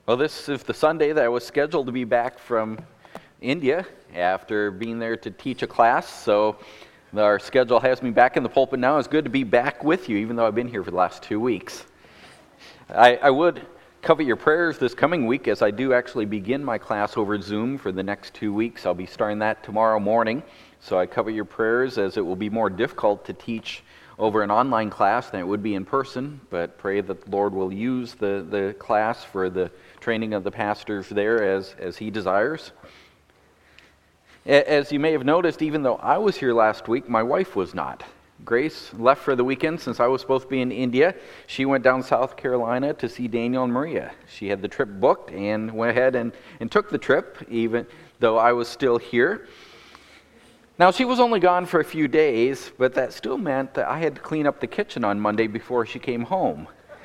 Well, this is the Sunday that I was scheduled to be back from India after being there to teach a class. So our schedule has me back in the pulpit now. It's good to be back with you, even though I've been here for the last 2 weeks. I would covet your prayers this coming week as I do actually begin my class over Zoom for the next 2 weeks. I'll be starting that tomorrow morning. So I covet your prayers as it will be more difficult to teach over an online class than it would be in person, but pray that the Lord will use the class for the training of the pastors there as He desires. As you may have noticed, even though I was here last week, my wife was not. Grace left for the weekend since I was supposed to be in India. She went down to South Carolina to see Daniel and Maria. She had the trip booked and went ahead and took the trip, even though I was still here. Now, she was only gone for a few days, but that still meant that I had to clean up the kitchen on Monday before she came home.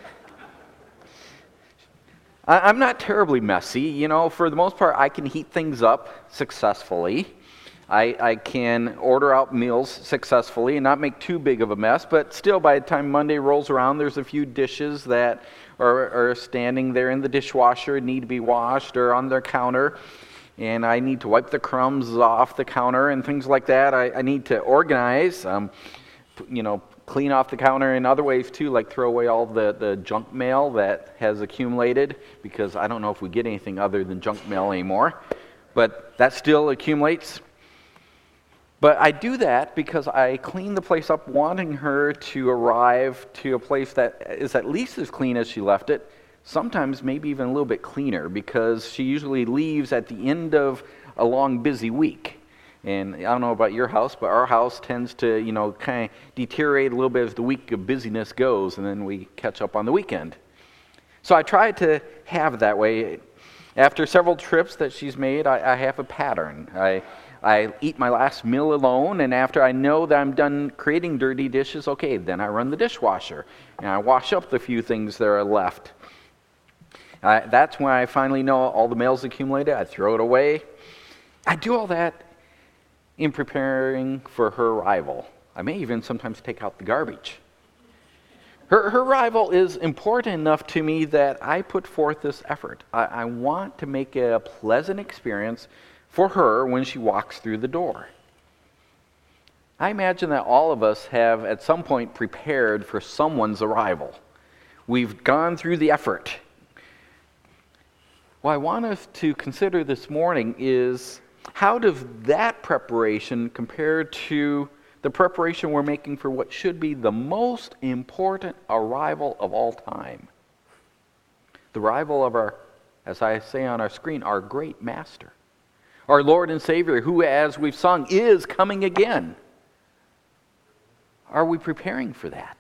I'm not terribly messy. For the most part, I can heat things up successfully. I can order out meals successfully and not make too big of a mess, but still by the time Monday rolls around, there's a few dishes that are standing there in the dishwasher and need to be washed or on their counter. And I need to wipe the crumbs off the counter and things like that. I need to organize, clean off the counter in other ways too, like throw away all the junk mail that has accumulated, because I don't know if we get anything other than junk mail anymore. But that still accumulates. But I do that because I clean the place up wanting her to arrive to a place that is at least as clean as she left it. Sometimes maybe even a little bit cleaner, because she usually leaves at the end of a long, busy week. And I don't know about your house, but our house tends to, kind of deteriorate a little bit as the week of busyness goes, and then we catch up on the weekend. So I try to have it that way. After several trips that she's made, I have a pattern. I eat my last meal alone, and after I know that I'm done creating dirty dishes, okay, then I run the dishwasher, and I wash up the few things that are left. That's when I finally know all the mail's accumulated. I throw it away. I do all that in preparing for her arrival. I may even sometimes take out the garbage. Her arrival is important enough to me that I put forth this effort. I want to make it a pleasant experience for her when she walks through the door. I imagine that all of us have at some point prepared for someone's arrival. We've gone through the effort. What I want us to consider this morning is, how does that preparation compare to the preparation we're making for what should be the most important arrival of all time? The arrival of our, as I say on our screen, our great Master, our Lord and Savior, who, as we've sung, is coming again. Are we preparing for that?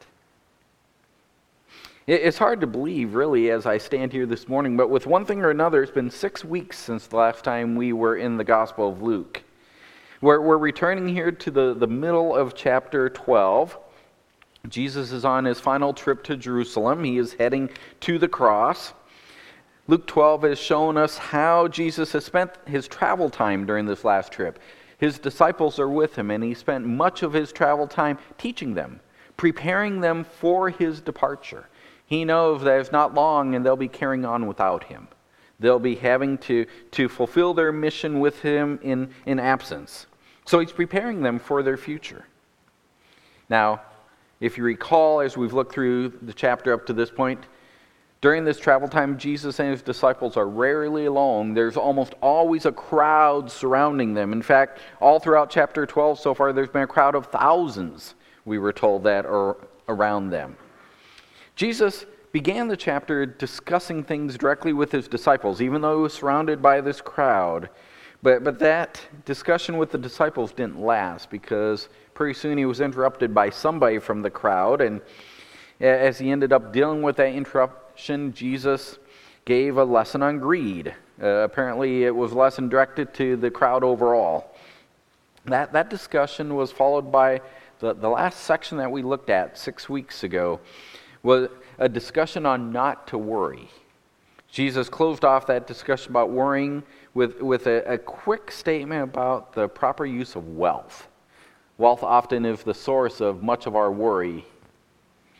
It's hard to believe, really, as I stand here this morning, but with one thing or another, it's been 6 weeks since the last time we were in the Gospel of Luke. We're returning here to the middle of chapter 12. Jesus is on his final trip to Jerusalem. He is heading to the cross. Luke 12 has shown us how Jesus has spent his travel time during this last trip. His disciples are with him, and he spent much of his travel time teaching them, preparing them for his departure. He knows that it's not long and they'll be carrying on without him. They'll be having to fulfill their mission with him in absence. So he's preparing them for their future. Now, if you recall, as we've looked through the chapter up to this point, during this travel time, Jesus and his disciples are rarely alone. There's almost always a crowd surrounding them. In fact, all throughout chapter 12 so far, there's been a crowd of thousands, we were told, that are around them. Jesus began the chapter discussing things directly with his disciples, even though he was surrounded by this crowd. But that discussion with the disciples didn't last, because pretty soon he was interrupted by somebody from the crowd. And as he ended up dealing with that interruption, Jesus gave a lesson on greed. Apparently it was a lesson directed to the crowd overall. That discussion was followed by the last section that we looked at 6 weeks ago, was a discussion on not to worry. Jesus closed off that discussion about worrying with a quick statement about the proper use of wealth. Wealth often is the source of much of our worry.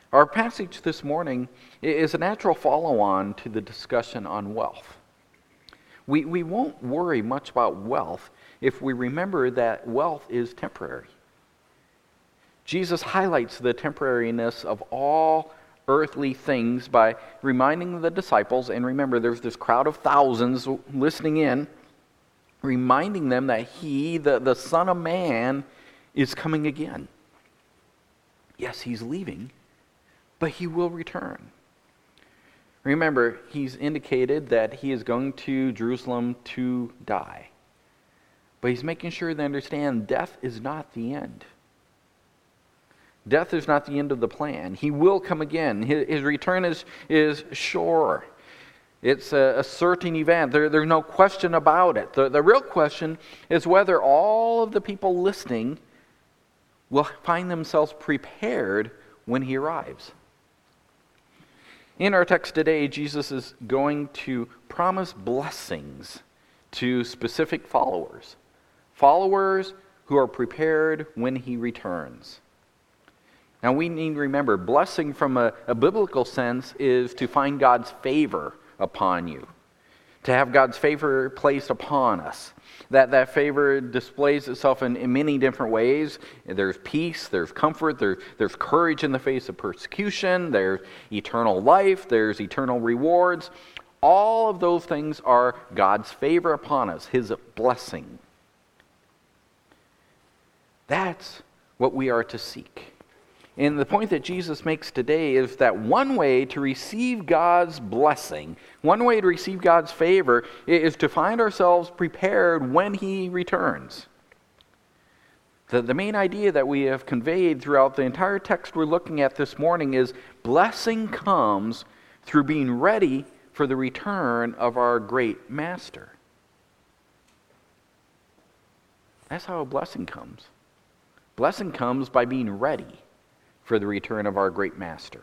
Our passage this morning is a natural follow-on to the discussion on wealth. We won't worry much about wealth if we remember that wealth is temporary. Jesus highlights the temporariness of all earthly things by reminding the disciples, and remember there's this crowd of thousands listening in, reminding them that He, the Son of Man, is coming again. Yes, He's leaving, but He will return. Remember, He's indicated that He is going to Jerusalem to die. But He's making sure they understand death is not the end. Death is not the end of the plan. He will come again. His return is sure. It's a certain event. There's no question about it. The real question is whether all of the people listening will find themselves prepared when He arrives. In our text today, Jesus is going to promise blessings to specific followers. Followers who are prepared when He returns. Now we need to remember, blessing from a biblical sense is to find God's favor upon you. To have God's favor placed upon us. That favor displays itself in many different ways. There's peace, there's comfort, there's courage in the face of persecution, there's eternal life, there's eternal rewards. All of those things are God's favor upon us, His blessing. That's what we are to seek. And the point that Jesus makes today is that one way to receive God's blessing, one way to receive God's favor, is to find ourselves prepared when He returns. The main idea that we have conveyed throughout the entire text we're looking at this morning is blessing comes through being ready for the return of our great Master. That's how a blessing comes. Blessing comes by being ready for the return of our great Master.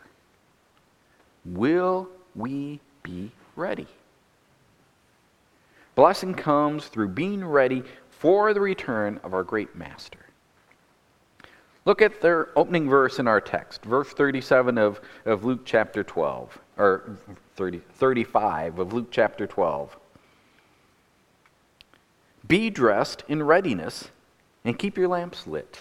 Will we be ready? Blessing comes through being ready for the return of our great Master. Look at their opening verse in our text, verse 37 of Luke chapter 12, or 35 of Luke chapter 12. Be dressed in readiness and keep your lamps lit.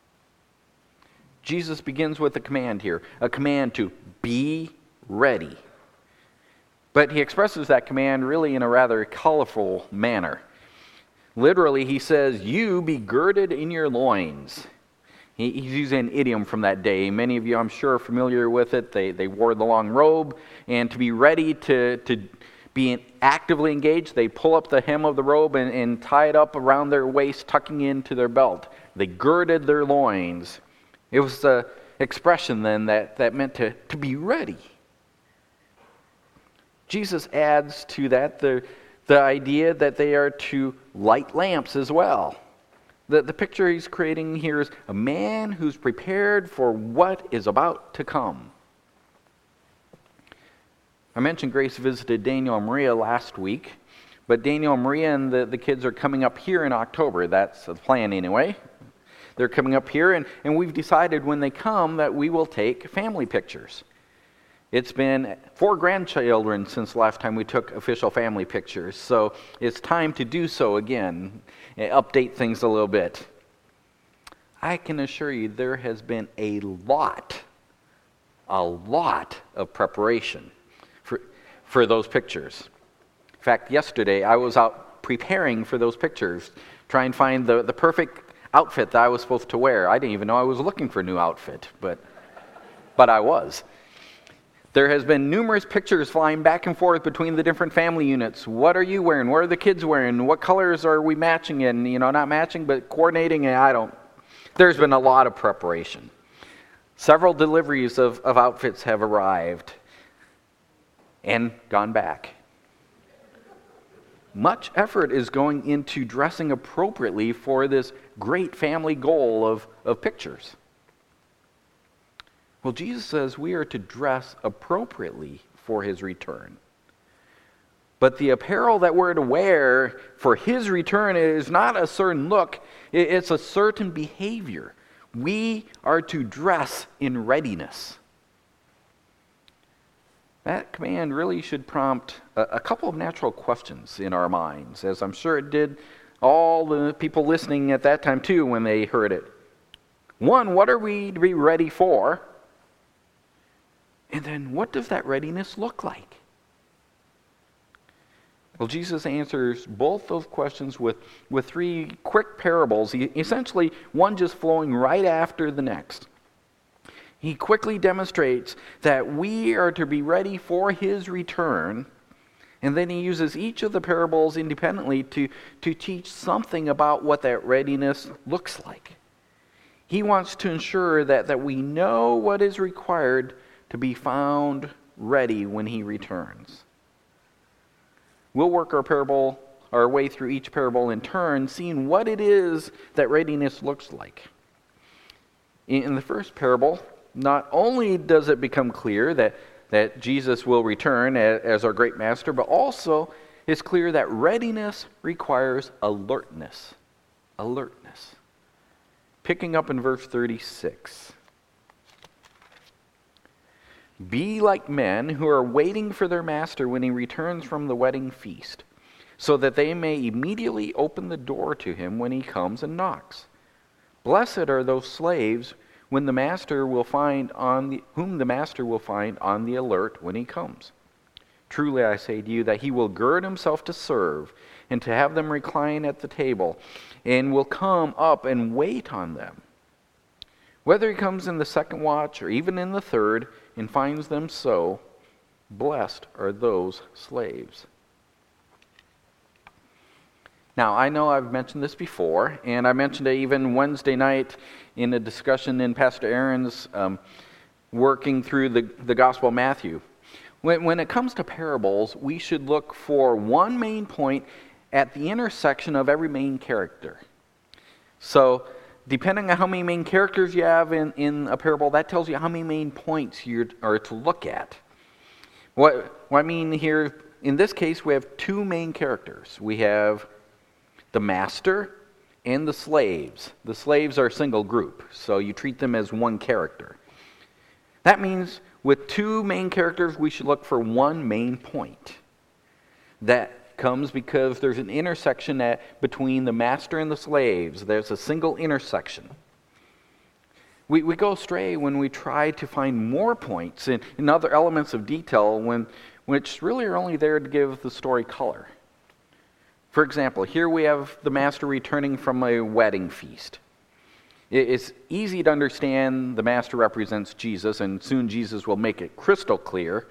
Jesus begins with a command here, a command to be ready. But He expresses that command really in a rather colorful manner. Literally, He says, you be girded in your loins. He's using an idiom from that day. Many of you, I'm sure, are familiar with it. They wore the long robe, and to be ready to be actively engaged, they pull up the hem of the robe and tie it up around their waist, tucking into their belt. They girded their loins. It was the expression then that meant to be ready. Jesus adds to that the idea that they are to light lamps as well. The picture He's creating here is a man who's prepared for what is about to come. I mentioned Grace visited Daniel and Maria last week, but Daniel and Maria and the kids are coming up here in October. That's the plan anyway. They're coming up here, and we've decided when they come that we will take family pictures. It's been 4 grandchildren since the last time we took official family pictures, so it's time to do so again, update things a little bit. I can assure you there has been a lot of preparation for those pictures. In fact, yesterday I was out preparing for those pictures, trying to find the perfect outfit that I was supposed to wear. I didn't even know I was looking for a new outfit, but I was. There has been numerous pictures flying back and forth between the different family units. What are you wearing? What are the kids wearing? What colors are we matching in? Not matching, but coordinating, there's been a lot of preparation. Several deliveries of outfits have arrived and gone back. Much effort is going into dressing appropriately for this great family goal of pictures. Well, Jesus says we are to dress appropriately for His return. But the apparel that we're to wear for His return is not a certain look, it's a certain behavior. We are to dress in readiness. That command really should prompt a couple of natural questions in our minds, as I'm sure it did all the people listening at that time too when they heard it. One, what are we to be ready for? And then what does that readiness look like? Well, Jesus answers both those questions with three quick parables, essentially one just flowing right after the next. He quickly demonstrates that we are to be ready for his return, and then he uses each of the parables independently to teach something about what that readiness looks like. He wants to ensure that we know what is required to be found ready when he returns. We'll work our way through each parable in turn, seeing what it is that readiness looks like. In the first parable, not only does it become clear that Jesus will return as our great master, but also it's clear that readiness requires alertness. Alertness. Picking up in verse 36. Be like men who are waiting for their master when he returns from the wedding feast, so that they may immediately open the door to him when he comes and knocks. Blessed are those slaves whom the master will find on the alert when he comes. Truly I say to you that he will gird himself to serve, and to have them recline at the table, and will come up and wait on them. Whether he comes in the second watch or even in the third, and finds them so, blessed are those slaves. Now, I know I've mentioned this before, and I mentioned it even Wednesday night in a discussion in Pastor Aaron's working through the Gospel of Matthew. When it comes to parables, we should look for one main point at the intersection of every main character. So, depending on how many main characters you have in a parable, that tells you how many main points you are to look at. What I mean here, in this case, we have two main characters. We have the master and the slaves. The slaves are a single group, so you treat them as one character. That means with two main characters, we should look for one main point. That comes because there's an intersection between the master and the slaves. There's a single intersection. We go astray when we try to find more points in other elements of detail which really are only there to give the story color. For example, here we have the master returning from a wedding feast. It's easy to understand the master represents Jesus, and soon Jesus will make it crystal clear.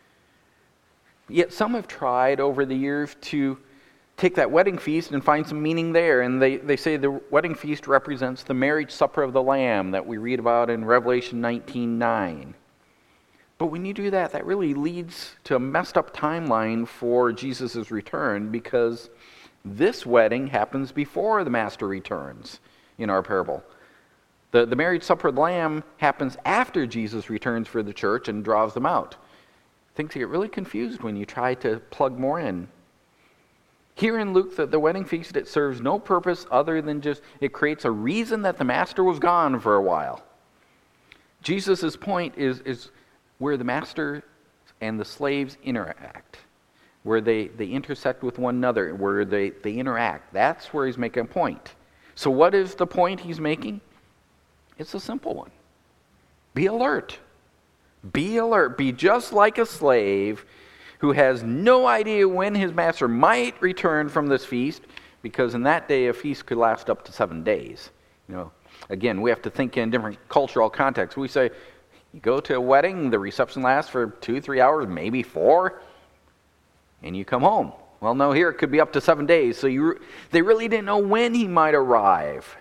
Yet some have tried over the years to take that wedding feast and find some meaning there. And they say the wedding feast represents the marriage supper of the Lamb that we read about in Revelation 19:9. But when you do that, that really leads to a messed up timeline for Jesus' return, because this wedding happens before the master returns in our parable. The marriage supper of the Lamb happens after Jesus returns for the church and draws them out. Things get really confused when you try to plug more in. Here in Luke, the wedding feast, it serves no purpose other than just it creates a reason that the master was gone for a while. Jesus' point is where the master and the slaves interact, where they intersect with one another, where they interact. That's where he's making a point. So what is the point he's making? It's a simple one. Be alert. Be alert. Be just like a slave who has no idea when his master might return from this feast, because in that day a feast could last up to 7 days. Again, we have to think in different cultural contexts. We say, you go to a wedding, the reception lasts for 2-3 hours, maybe 4, and you come home. Well, no, here it could be up to 7 days, so they really didn't know when he might arrive.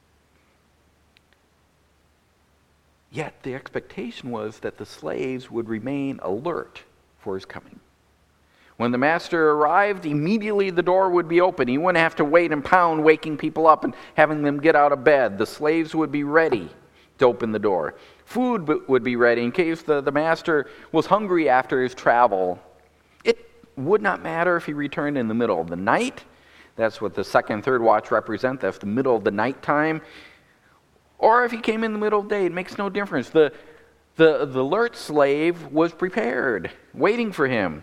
Yet the expectation was that the slaves would remain alert for his coming. When the master arrived, immediately the door would be open. He wouldn't have to wait and pound, waking people up and having them get out of bed. The slaves would be ready to open the door. Food would be ready in case the master was hungry after his travel. It would not matter if he returned in the middle of the night. That's what the second and third watch represent. That's the middle of the night time. Or if he came in the middle of the day, it makes no difference. The The alert slave was prepared, waiting for him.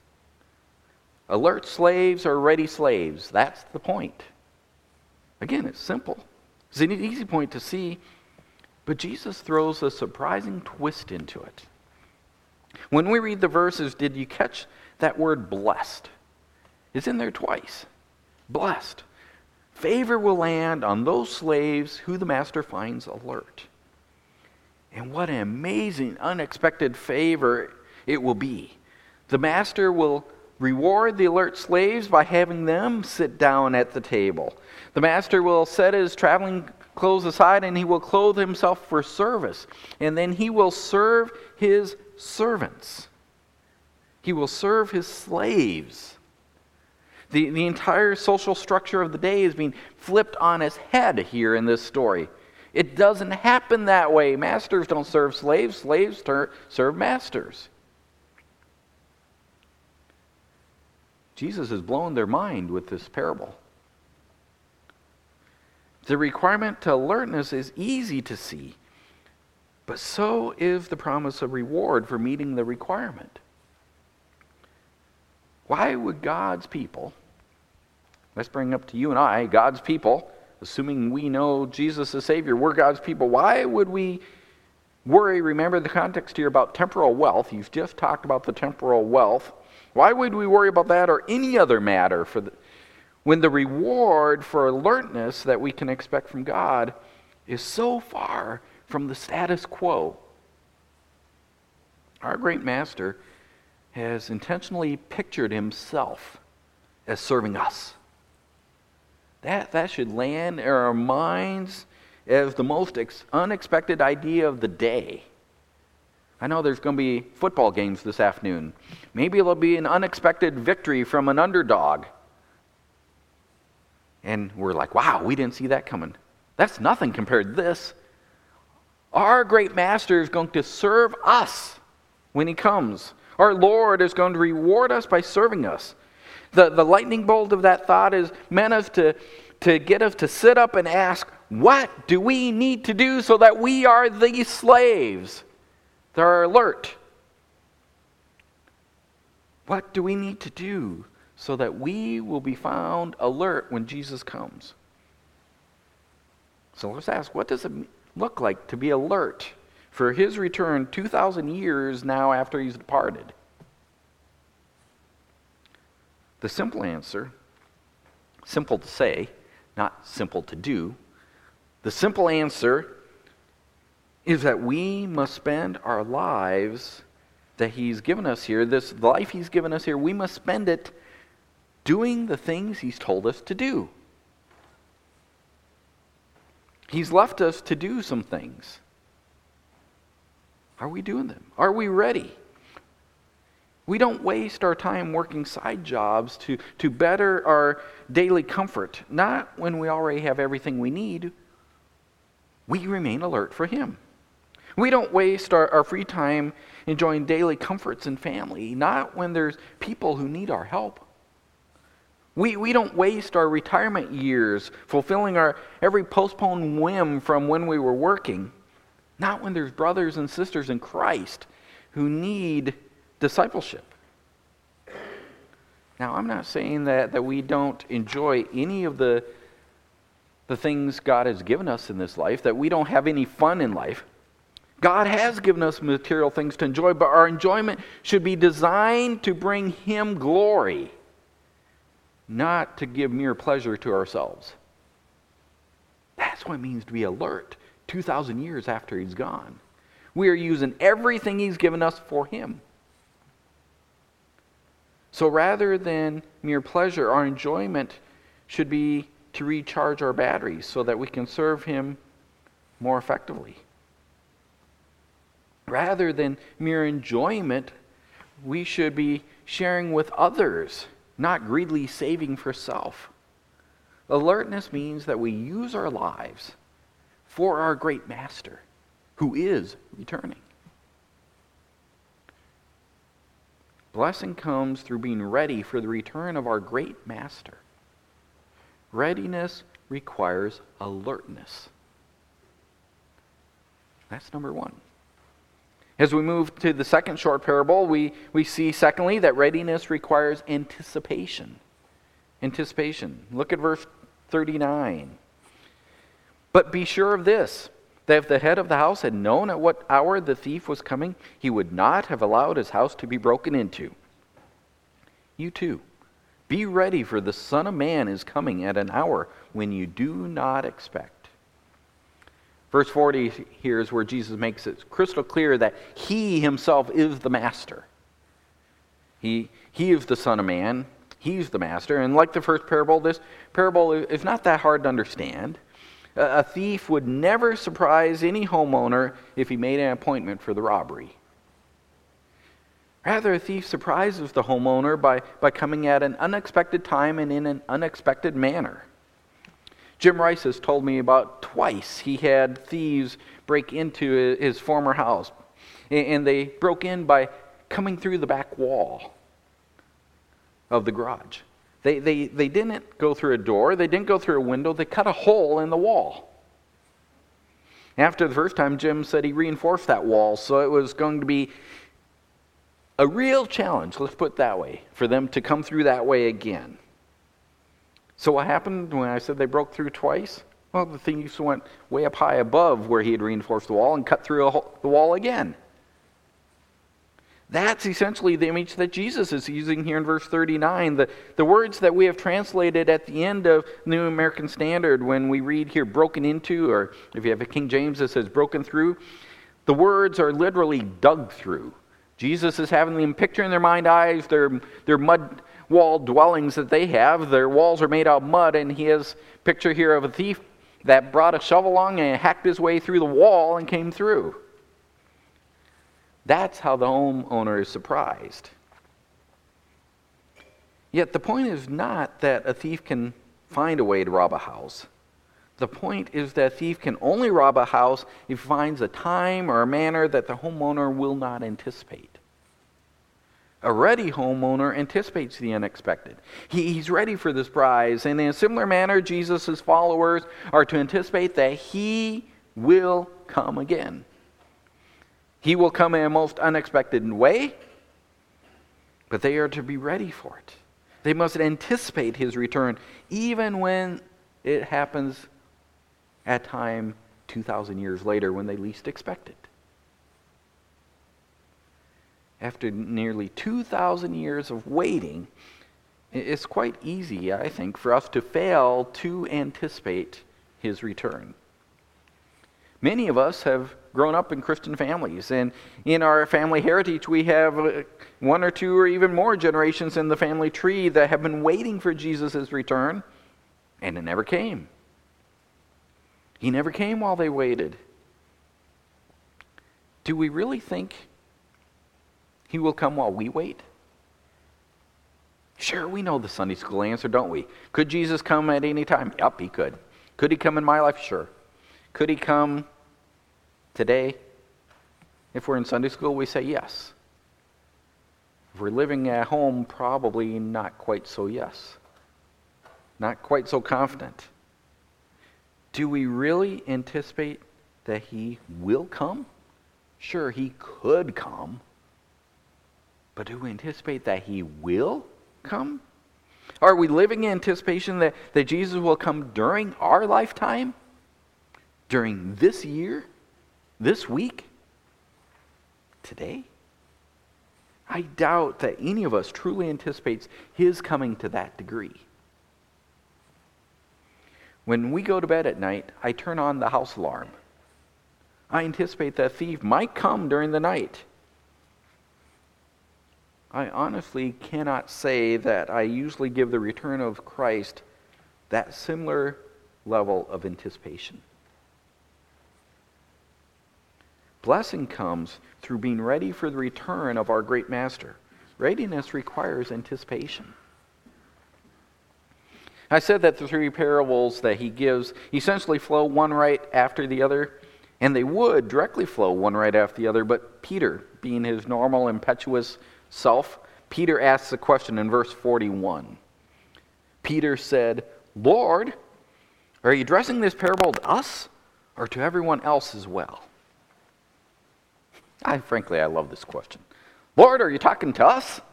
Alert slaves are ready slaves. That's the point. Again, it's simple. It's an easy point to see, but Jesus throws a surprising twist into it. When we read the verses, did you catch that word blessed? It's in there twice. Blessed. Favor will land on those slaves who the master finds alert. And what an amazing, unexpected favor it will be. The master will reward the alert slaves by having them sit down at the table. The master will set his traveling clothes aside and he will clothe himself for service. And then he will serve his servants. He will serve his slaves. The entire social structure of the day is being flipped on its head here in this story. It doesn't happen that way. Masters don't serve slaves. Slaves serve masters. Jesus has blown their mind with this parable. The requirement to alertness is easy to see, but so is the promise of reward for meeting the requirement. Why would God's people, let's bring up to you and I, God's people, assuming we know Jesus as Savior, we're God's people, why would we worry? Remember the context here about temporal wealth. You've just talked about the temporal wealth. Why would we worry about that or any other matter when the reward for alertness that we can expect from God is so far from the status quo? Our great master has intentionally pictured himself as serving us. That should land in our minds as the most unexpected idea of the day. I know there's going to be football games this afternoon. Maybe it'll be an unexpected victory from an underdog. And we're like, wow, we didn't see that coming. That's nothing compared to this. Our great master is going to serve us when he comes. Our Lord is going to reward us by serving us. The lightning bolt of that thought is meant us to get us to sit up and ask, what do we need to do so that we are these slaves that are alert? What do we need to do so that we will be found alert when Jesus comes? So let's ask, what does it look like to be alert for his return 2,000 years now after he's departed? The simple answer, simple to say, not simple to do, the simple answer is that we must spend our lives that he's given us here, this life he's given us here, we must spend it doing the things he's told us to do. He's left us to do some things. Are we doing them? Are we ready? We don't waste our time working side jobs to better our daily comfort. Not when we already have everything we need. We remain alert for him. We don't waste our free time enjoying daily comforts and family. Not when there's people who need our help. We don't waste our retirement years fulfilling our every postponed whim from when we were working. Not when there's brothers and sisters in Christ who need discipleship. Now, I'm not saying that we don't enjoy any of the things God has given us in this life, that we don't have any fun in life. God has given us material things to enjoy, but our enjoyment should be designed to bring him glory, not to give mere pleasure to ourselves. That's what it means to be alert 2,000 years after he's gone. We are using everything he's given us for him. So rather than mere pleasure, our enjoyment should be to recharge our batteries so that we can serve him more effectively. Rather than mere enjoyment, we should be sharing with others, not greedily saving for self. Alertness means that we use our lives for our great master, who is returning. Blessing comes through being ready for the return of our great master. Readiness requires alertness. That's number one. As we move to the second short parable, we see, secondly, that readiness requires anticipation. Anticipation. Look at verse 39. But be sure of this, that if the head of the house had known at what hour the thief was coming, he would not have allowed his house to be broken into. You too, be ready, for the Son of Man is coming at an hour when you do not expect. Verse 40 here is where Jesus makes it crystal clear that he himself is the master. He is the Son of Man. He's the master. And like the first parable, this parable is not that hard to understand. A thief would never surprise any homeowner if he made an appointment for the robbery. Rather, a thief surprises the homeowner by coming at an unexpected time and in an unexpected manner. Jim Rice has told me about twice he had thieves break into his former house. And they broke in by coming through the back wall of the garage. They didn't go through a door. They didn't go through a window. They cut a hole in the wall. After the first time, Jim said he reinforced that wall, so it was going to be a real challenge, let's put it that way, for them to come through that way again. So what happened when I said they broke through twice? Well, the thieves went way up high above where he had reinforced the wall and cut through the wall again. That's essentially the image that Jesus is using here in verse 39. The words that we have translated at the end of New American Standard when we read here broken into, or if you have a King James that says broken through, the words are literally dug through. Jesus is having them picture in their mind eyes their mud wall dwellings that they have. Their walls are made out of mud, and he has a picture here of a thief that brought a shovel along and hacked his way through the wall and came through. That's how the homeowner is surprised. Yet the point is not that a thief can find a way to rob a house. The point is that a thief can only rob a house if he finds a time or a manner that the homeowner will not anticipate. A ready homeowner anticipates the unexpected. He's ready for this prize, and in a similar manner, Jesus' followers are to anticipate that he will come again. He will come in a most unexpected way, but they are to be ready for it. They must anticipate his return, even when it happens at time 2,000 years later when they least expect it. After nearly 2,000 years of waiting, it's quite easy, I think, for us to fail to anticipate his return. Many of us have grown up in Christian families, and in our family heritage we have one or two or even more generations in the family tree that have been waiting for Jesus' return, and it never came. He never came while they waited. Do we really think he will come while we wait? Sure, we know the Sunday school answer, don't we? Could Jesus come at any time? Yep, he could. Could he come in my life? Sure. Could he come today? If we're in Sunday school, we say yes. If we're living at home, probably not quite so yes. Not quite so confident. Do we really anticipate that he will come? Sure, he could come. But do we anticipate that he will come? Are we living in anticipation that Jesus will come during our lifetime? During this year? This week? Today? I doubt that any of us truly anticipates his coming to that degree. When we go to bed at night, I turn on the house alarm. I anticipate that a thief might come during the night. I honestly cannot say that I usually give the return of Christ that similar level of anticipation. Blessing comes through being ready for the return of our great Master. Readiness requires anticipation. I said that the three parables that he gives essentially flow one right after the other, and they would directly flow one right after the other, but Peter, being his normal impetuous self, Peter asks a question in verse 41. Peter said, "Lord, are you addressing this parable to us or to everyone else as well?" Frankly, I love this question. Lord, are you talking to us?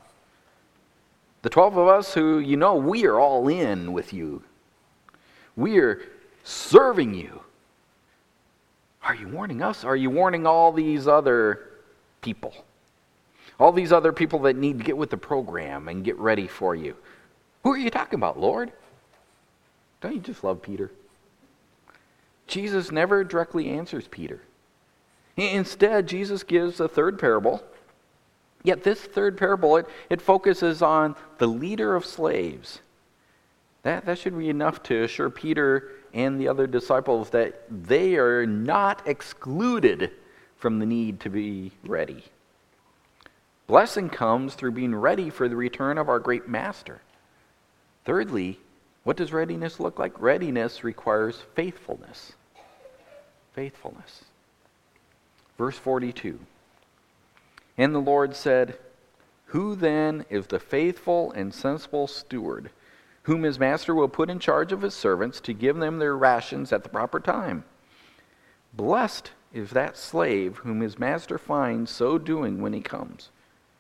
The 12 of us who, we are all in with you. We are serving you. Are you warning us? Are you warning all these other people? All these other people that need to get with the program and get ready for you. Who are you talking about, Lord? Don't you just love Peter? Jesus never directly answers Peter. Instead, Jesus gives a third parable. Yet this third parable, it focuses on the leader of slaves. That should be enough to assure Peter and the other disciples that they are not excluded from the need to be ready. Blessing comes through being ready for the return of our great master. Thirdly, what does readiness look like? Readiness requires faithfulness. Faithfulness. Verse 42. And the Lord said, "Who then is the faithful and sensible steward, whom his master will put in charge of his servants to give them their rations at the proper time? Blessed is that slave whom his master finds so doing when he comes.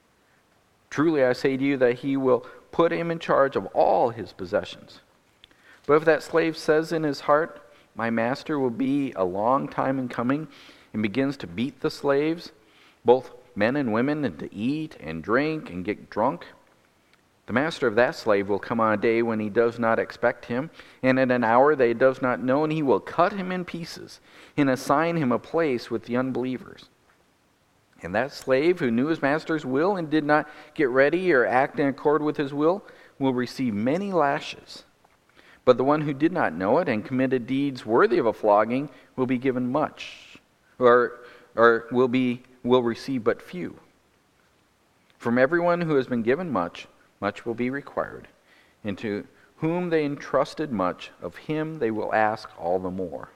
Truly I say to you that he will put him in charge of all his possessions. But if that slave says in his heart, 'My master will be a long time in coming,' and begins to beat the slaves, both men and women, and to eat and drink and get drunk, the master of that slave will come on a day when he does not expect him, and at an hour that he does not know, and he will cut him in pieces and assign him a place with the unbelievers. And that slave who knew his master's will and did not get ready or act in accord with his will receive many lashes. But the one who did not know it and committed deeds worthy of a flogging will be given much, or will receive but few. From everyone who has been given much, much will be required. And to whom they entrusted much, of him they will ask all the more."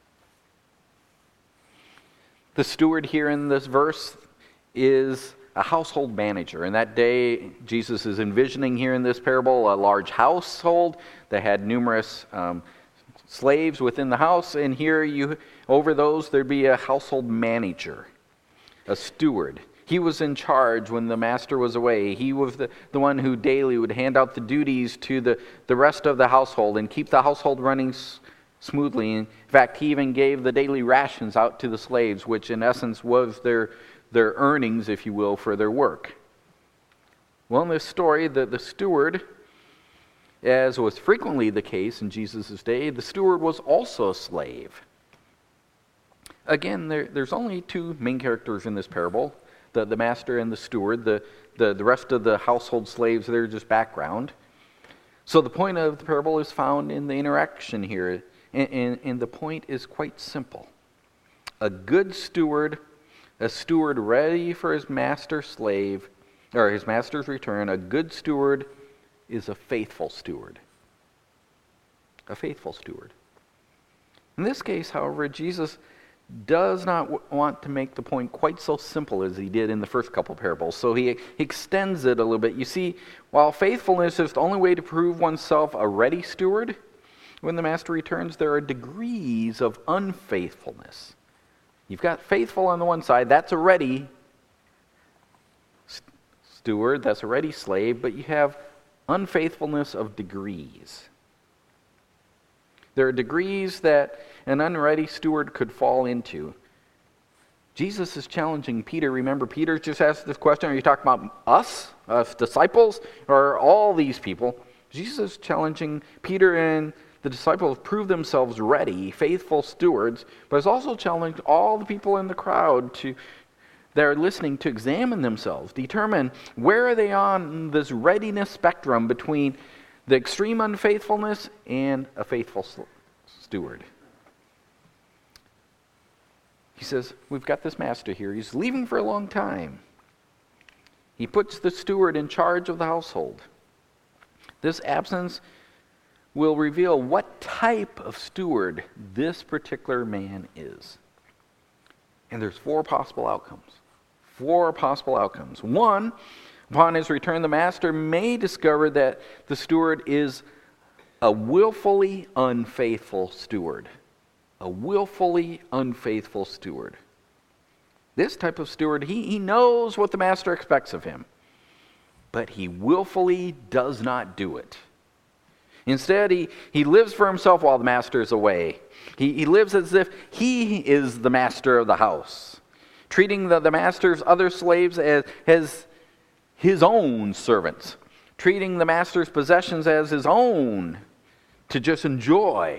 The steward here in this verse is a household manager. In that day, Jesus is envisioning here in this parable a large household that had numerous slaves within the house, and here over those there'd be a household manager, a steward. He was in charge when the master was away. He was the one who daily would hand out the duties to the rest of the household and keep the household running smoothly. In fact, he even gave the daily rations out to the slaves, which in essence was their earnings, if you will, for their work. Well, in this story, the steward, as was frequently the case in Jesus' day, the steward was also a slave. Again, there's only two main characters in this parable, the master and the steward. The rest of the household slaves, they're just background. So the point of the parable is found in the interaction here. And the point is quite simple. A good steward, a steward ready for his master's return, a good steward is a faithful steward. A faithful steward. In this case, however, Jesus does not want to make the point quite so simple as he did in the first couple parables. So he extends it a little bit. You see, while faithfulness is the only way to prove oneself a ready steward, when the master returns, there are degrees of unfaithfulness. You've got faithful on the one side, that's a ready steward, that's a ready slave, but you have unfaithfulness of degrees. There are degrees that an unready steward could fall into. Jesus is challenging Peter. Remember, Peter just asked this question, are you talking about us disciples, or all these people? Jesus is challenging Peter and the disciples prove themselves ready, faithful stewards, but has also challenged all the people in the crowd that are listening to examine themselves, determine where are they on this readiness spectrum between the extreme unfaithfulness and a faithful steward. He says, we've got this master here. He's leaving for a long time. He puts the steward in charge of the household. This absence will reveal what type of steward this particular man is. And there's four possible outcomes. One, upon his return, the master may discover that the steward is a willfully unfaithful steward. A willfully unfaithful steward. This type of steward, he knows what the master expects of him, but he willfully does not do it. Instead, he lives for himself while the master is away. He lives as if he is the master of the house, treating the master's other slaves as his own servants, treating the master's possessions as his own to just enjoy.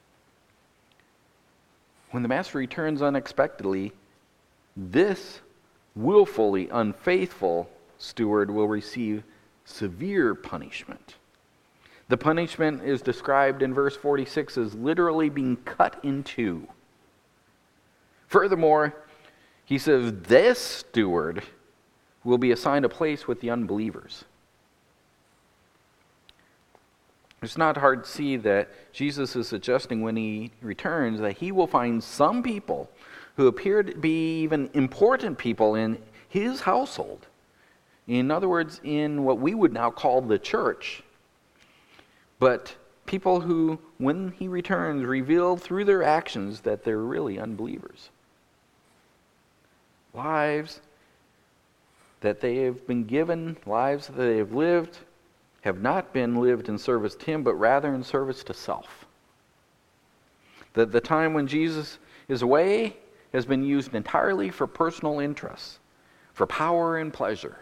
When the master returns unexpectedly, this willfully unfaithful steward will receive severe punishment. The punishment is described in verse 46 as literally being cut in two. Furthermore, he says this steward will be assigned a place with the unbelievers. It's not hard to see that Jesus is suggesting when he returns that he will find some people who appear to be even important people in his household. In other words, in what we would now call the church. But people who, when he returns, reveal through their actions that they're really unbelievers. Lives that they have been given, lives that they have lived, have not been lived in service to him, but rather in service to self. The time when Jesus is away has been used entirely for personal interests, for power and pleasure.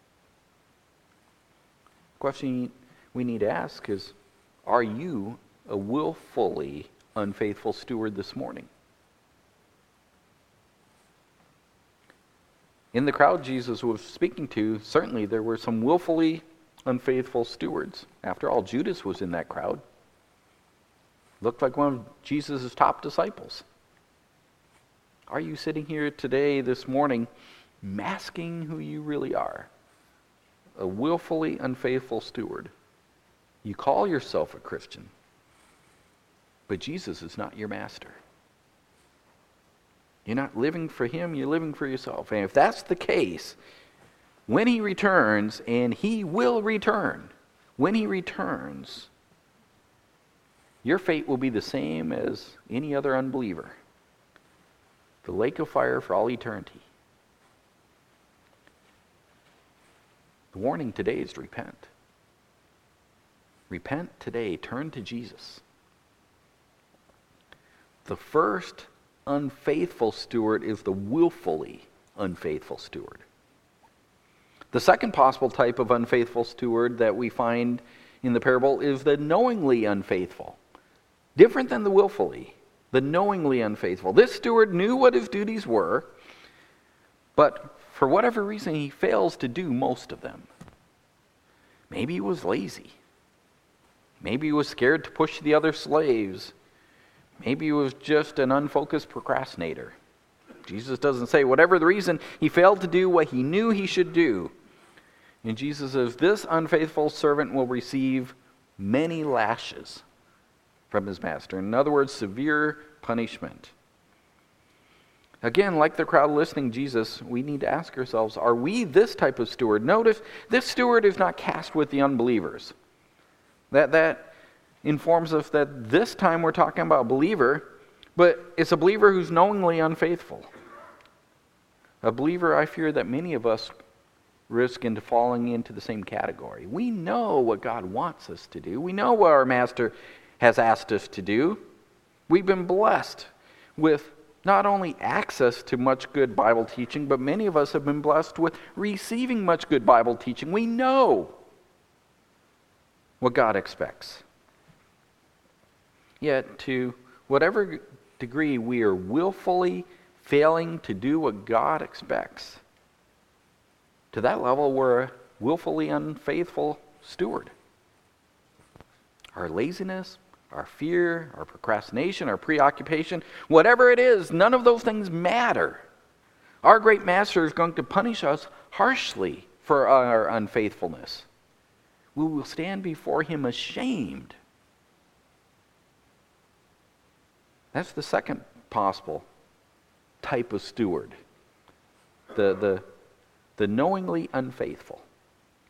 The question we need to ask is, are you a willfully unfaithful steward this morning? In the crowd Jesus was speaking to, certainly there were some willfully unfaithful stewards. After all, Judas was in that crowd. Looked like one of Jesus' top disciples. Are you sitting here today, this morning, masking who you really are? A willfully unfaithful steward. You call yourself a Christian, but Jesus is not your master. You're not living for him, you're living for yourself. And if that's the case, when he returns, and he will return, when he returns, your fate will be the same as any other unbeliever. The lake of fire for all eternity. The warning today is to repent. Repent today. Turn to Jesus. The first unfaithful steward is the willfully unfaithful steward. The second possible type of unfaithful steward that we find in the parable is the knowingly unfaithful. Different than the willfully, the knowingly unfaithful. This steward knew what his duties were, but for whatever reason he fails to do most of them. Maybe he was lazy. Maybe he was scared to push the other slaves. Maybe he was just an unfocused procrastinator. Jesus doesn't say whatever the reason, he failed to do what he knew he should do. And Jesus says, this unfaithful servant will receive many lashes from his master. In other words, severe punishment. Again, like the crowd listening to Jesus, we need to ask ourselves, are we this type of steward? Notice, this steward is not cast with the unbelievers. That informs us that this time we're talking about a believer, but it's a believer who's knowingly unfaithful. A believer, I fear that many of us risk into falling into the same category. We know what God wants us to do. We know what our Master has asked us to do. We've been blessed with not only access to much good Bible teaching, but many of us have been blessed with receiving much good Bible teaching. We know what God expects. Yet, to whatever degree we are willfully failing to do what God expects, to that level we're a willfully unfaithful steward. Our laziness, our fear, our procrastination, our preoccupation, whatever it is, none of those things matter. Our great Master is going to punish us harshly for our unfaithfulness. We will stand before him ashamed. That's the second possible type of steward. The knowingly unfaithful.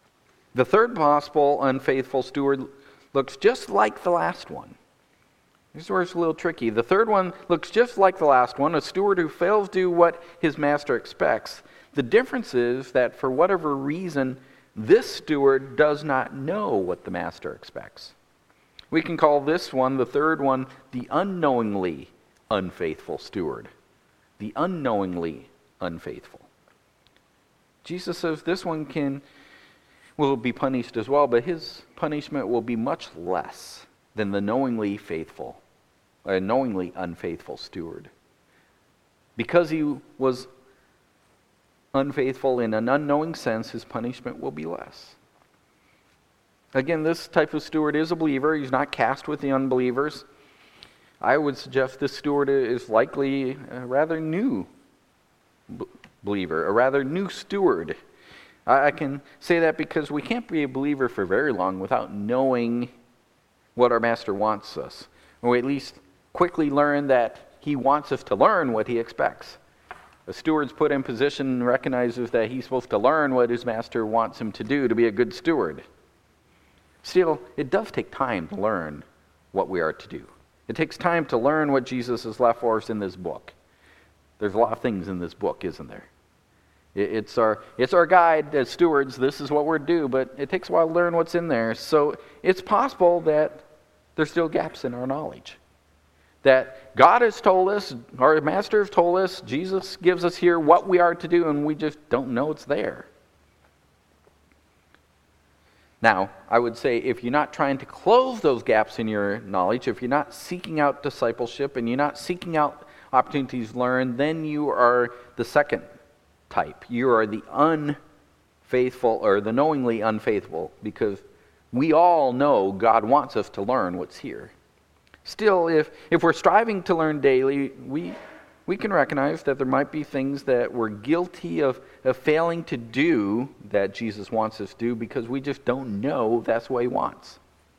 The third possible unfaithful steward looks just like the last one. This is where it's a little tricky. The third one looks just like the last one, a steward who fails to do what his master expects. The difference is that for whatever reason, this steward does not know what the master expects. We can call this one, the third one, the unknowingly unfaithful steward. The unknowingly unfaithful. Jesus says this one will be punished as well, but his punishment will be much less than the knowingly unfaithful steward. Because he was unfaithful in an unknowing sense, his punishment will be less. Again, this type of steward is a believer. He's not cast with the unbelievers. I would suggest this steward is likely a rather new believer, a rather new steward. I can say that because we can't be a believer for very long without knowing what our master wants us. Or we at least quickly learn that he wants us to learn what he expects. A steward's put in position and recognizes that he's supposed to learn what his master wants him to do to be a good steward. Still, it does take time to learn what we are to do. It takes time to learn what Jesus has left for us in this book. There's a lot of things in this book, isn't there? It's our guide as stewards. This is what we're to do, but it takes a while to learn what's in there. So it's possible that there's still gaps in our knowledge. That God has told us, our master has told us, Jesus gives us here what we are to do, and we just don't know it's there. Now, I would say if you're not trying to close those gaps in your knowledge, if you're not seeking out discipleship and you're not seeking out opportunities to learn, then you are the second type. You are the unfaithful or the knowingly unfaithful, because we all know God wants us to learn what's here. Still, if we're striving to learn daily, we can recognize that there might be things that we're guilty of failing to do that Jesus wants us to do because we just don't know that's what he wants.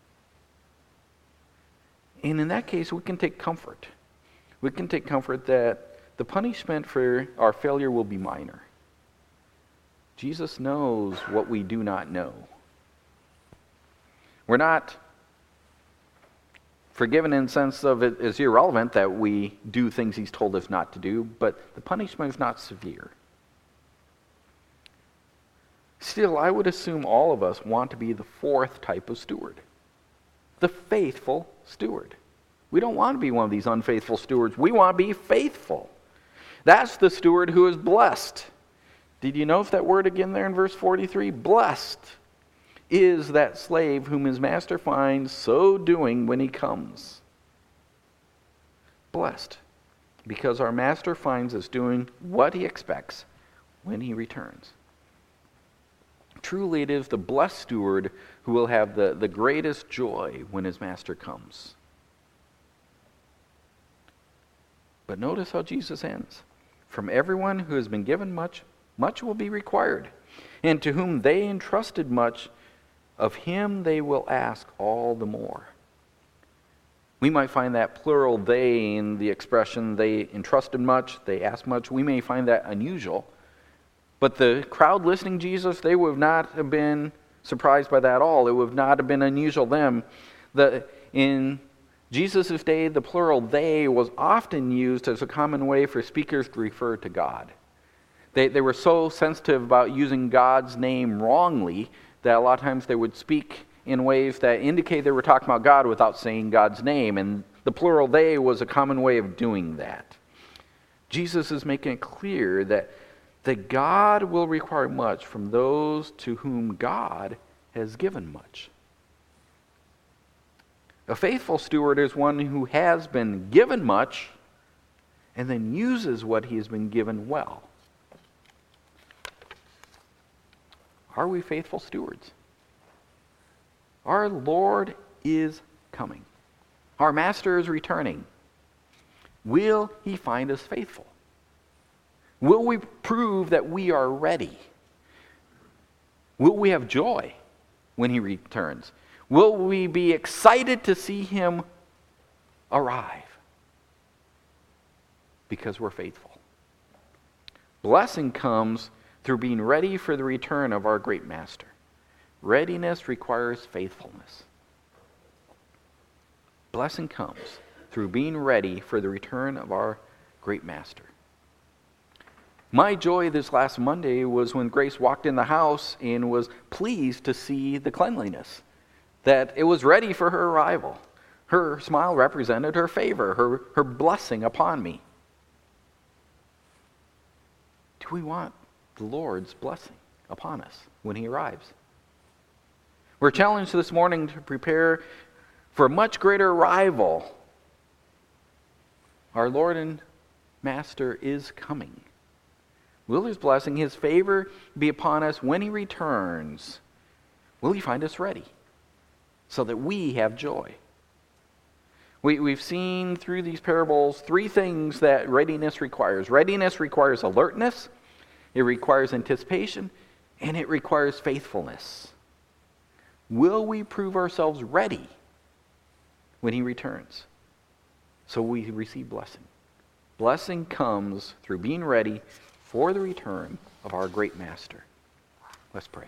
And in that case, we can take comfort. We can take comfort that the punishment for our failure will be minor. Jesus knows what we do not know. We're not forgiven in the sense of it is irrelevant that we do things he's told us not to do, but the punishment is not severe. Still, I would assume all of us want to be the fourth type of steward, the faithful steward. We don't want to be one of these unfaithful stewards. We want to be faithful. That's the steward who is blessed. Did you notice that word again there in verse 43? Blessed is that slave whom his master finds so doing when he comes. Blessed, because our master finds us doing what he expects when he returns. Truly it is the blessed steward who will have the greatest joy when his master comes. But notice how Jesus ends. From everyone who has been given much, much will be required. And to whom they entrusted much, of him they will ask all the more. We might find that plural they in the expression they entrusted much, they asked much. We may find that unusual. But the crowd listening to Jesus, they would not have been surprised by that at all. It would not have been unusual to them. In Jesus' day, the plural they was often used as a common way for speakers to refer to God. They were so sensitive about using God's name wrongly that a lot of times they would speak in ways that indicate they were talking about God without saying God's name. And the plural they was a common way of doing that. Jesus is making it clear that God will require much from those to whom God has given much. A faithful steward is one who has been given much and then uses what he has been given well. Are we faithful stewards? Our Lord is coming. Our Master is returning. Will he find us faithful? Will we prove that we are ready? Will we have joy when he returns? Will we be excited to see him arrive? Because we're faithful. Blessing comes through being ready for the return of our great Master. Readiness requires faithfulness. Blessing comes through being ready for the return of our great Master. My joy this last Monday was when Grace walked in the house and was pleased to see the cleanliness, that it was ready for her arrival. Her smile represented her favor, her blessing upon me. Do we want the Lord's blessing upon us when he arrives? We're challenged this morning to prepare for a much greater arrival. Our Lord and Master is coming. Will his blessing, his favor be upon us when he returns? Will he find us ready so that we have joy? We've seen through these parables three things that readiness requires. Readiness requires alertness, it requires anticipation, and it requires faithfulness. Will we prove ourselves ready when he returns so we receive blessing? Blessing comes through being ready for the return of our great Master. Let's pray.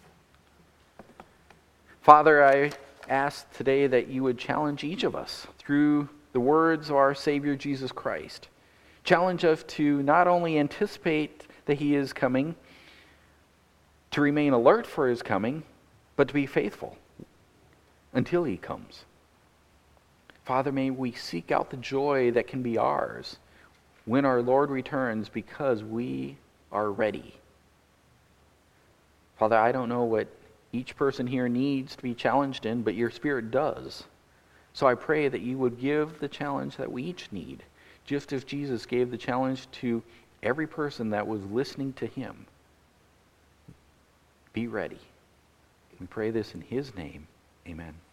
Father, I ask today that you would challenge each of us through the words of our Savior Jesus Christ. Challenge us to not only anticipate that he is coming, to remain alert for his coming, but to be faithful until he comes. Father, may we seek out the joy that can be ours when our Lord returns because we are ready. Father, I don't know what each person here needs to be challenged in, but your Spirit does. So I pray that you would give the challenge that we each need, just as Jesus gave the challenge to every person that was listening to him. Be ready. We pray this in his name. Amen.